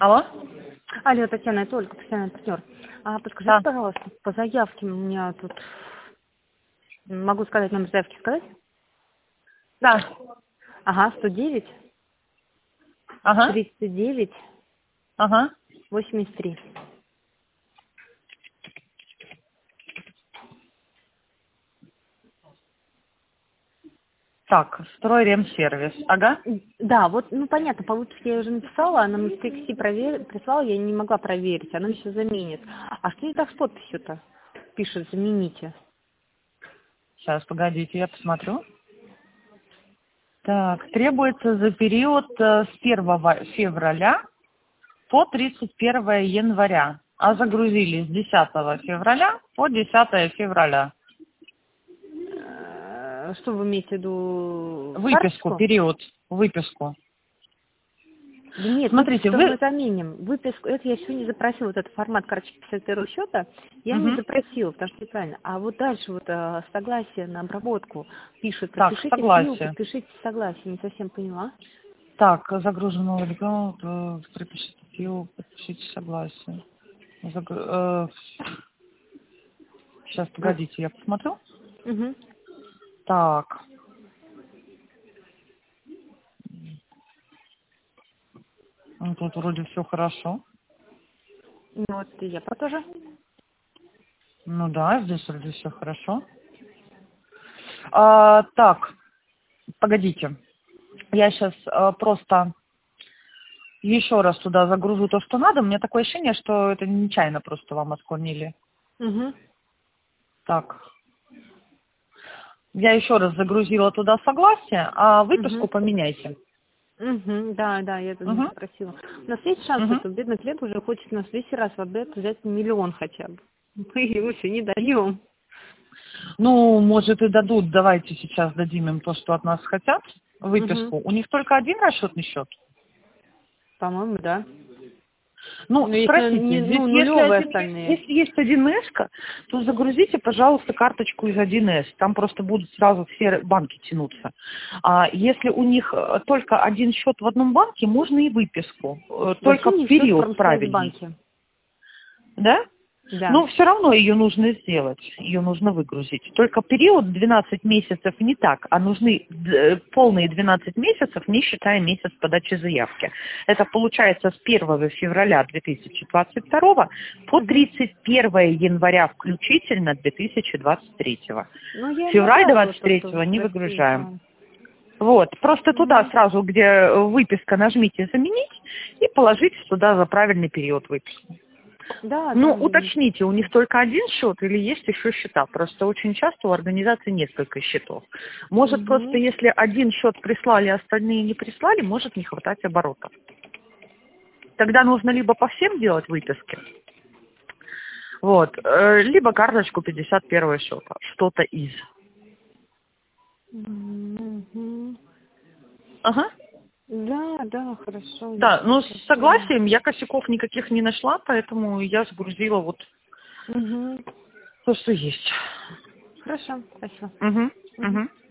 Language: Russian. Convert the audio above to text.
Алло? Алло, Татьяна, это Ольга, постоянный партнер. Подскажите, Да. пожалуйста, по заявке у меня тут... Могу сказать номер заявки, сказать? Да. Ага, 109, Ага. 39, Ага. 83. Так, стройремсервис. Ага. Да, вот, ну понятно, по выписке я уже написала, она мне в тексте прислала, я не могла проверить, она еще заменит. А что не так с подписью-то? Пишет, замените. Сейчас, погодите, я посмотрю. Так, требуется за период с 1 февраля по 31 января, а загрузили с 10 февраля по 10 февраля. Что вы имеете в виду? Выписку, Карточку? период, выписку. Да нет, Смотрите, выписку мы вы... заменим. Выписку, это я еще не запросила, вот этот формат карточки 51 счета, я не Мгм. запросила, потому что неправильно. А вот дальше вот согласие на обработку пишет, Так, подпишите ФИУ, согласие. подпишите согласие, не совсем поняла. Так, загруженного ребенка, пропишите ФИО, подпишите согласие. Сейчас, Вот. погодите, я посмотрю. Угу. Так, ну, тут вроде все хорошо. Ну вот и я про тоже. Ну да, здесь вроде все хорошо. Так, погодите. Я сейчас просто еще раз туда загружу то, что надо. У меня такое ощущение, что это нечаянно просто вам отклонили. Угу. Так, я еще раз загрузила туда согласие, а выписку Угу. поменяйте. Угу. Да, я это не Угу, запросила. У нас есть шанс, угу. что бедный клиент уже хочет у нас весь раз в обед взять 1 миллион хотя бы. Мы ему еще не даем. Ну, может и дадут, давайте сейчас дадим им то, что от нас хотят, Угу. выписку. У них только один расчетный счет. По-моему, да. Ну, Ну, если спросите, здесь если нулевые один, остальные. если есть 1С, то загрузите, пожалуйста, карточку из 1С. Там просто будут сразу все банки тянуться. А если у них только один счет в одном банке, можно и выписку. Вообще Только не все в период правильней. Промсвязьбанке. Да? Да. Но все равно ее нужно сделать, ее нужно выгрузить. Только период 12 месяцев не так, а нужны полные 12 месяцев, не считая месяц подачи заявки. Это получается с 1 февраля 2022 по 31 января включительно 2023. Ну, я им Февраль направила то, 23 что вы не спросили, выгружаем. да. Вот, просто туда Угу. сразу, где выписка, нажмите «Заменить» и положите туда за правильный период выписки. Да, Ну, заменить. уточните, у них только один счет или есть еще счета? Просто очень часто у организации несколько счетов. Может, просто Угу. если один счет прислали, а остальные не прислали, может не хватать оборотов. Тогда нужно либо по всем делать выписки, вот, либо карточку 51 счета, что-то из. Угу. Ага. Да, хорошо, я Да, все ну с запросила. согласием я косяков никаких не нашла, поэтому я загрузила вот Угу. то, что есть. Хорошо, спасибо. Угу. Угу. Угу.